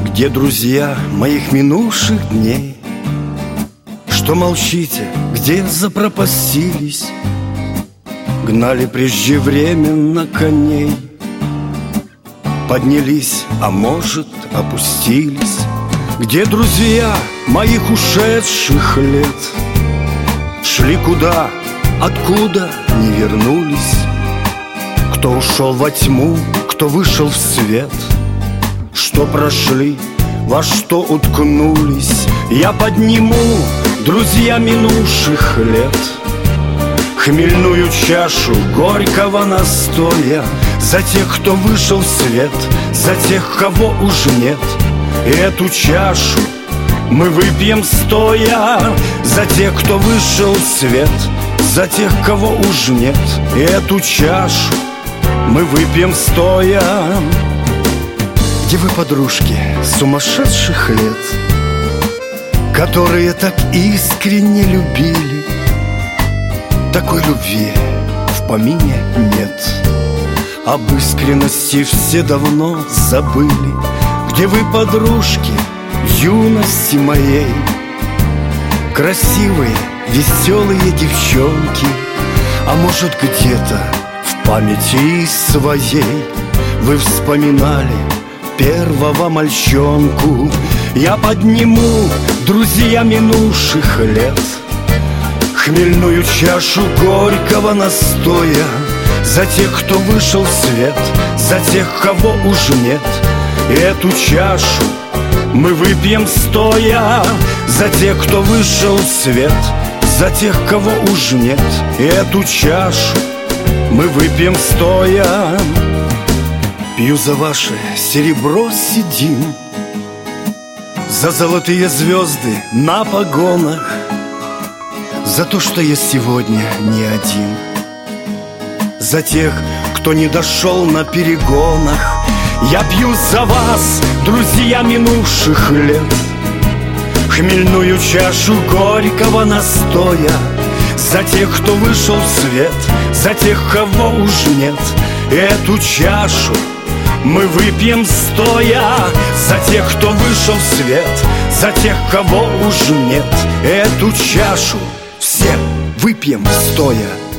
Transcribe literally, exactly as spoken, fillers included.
Где друзья моих минувших дней? Что молчите, где запропастились? Гнали преждевременно коней, поднялись, а может, опустились. Где друзья моих ушедших лет? Шли куда, откуда не вернулись. Кто ушел во тьму, кто вышел в свет. Что прошли, во что уткнулись. Я подниму, друзья минувших лет, хмельную чашу горького настоя за тех, кто вышел в свет, за тех, кого уж нет. И эту чашу мы выпьем стоя за тех, кто вышел в свет, за тех, кого уж нет. И эту чашу мы выпьем стоя. Где вы, подружки сумасшедших лет, которые так искренне любили? Такой любви в помине нет. Об искренности все давно забыли. Где вы, подружки юности моей, красивые, веселые девчонки? А может, где-то в памяти своей вы вспоминали первого мальчонку? Я подниму, друзья минувших лет, хмельную чашу горького настоя за тех, кто вышел в свет, за тех, кого уж нет. И эту чашу мы выпьем стоя за тех, кто вышел в свет, за тех, кого уж нет. И эту чашу мы выпьем стоя. Пью за ваше серебро седин, за золотые звезды на погонах, за то, что я сегодня не один, за тех, кто не дошел на перегонах. Я пью за вас, друзья минувших лет, хмельную чашу горького настоя за тех, кто вышел в свет, за тех, кого уж нет. И эту чашу мы выпьем стоя за тех, кто вышел в свет, за тех, кого уж нет. И эту чашу все выпьем стоя.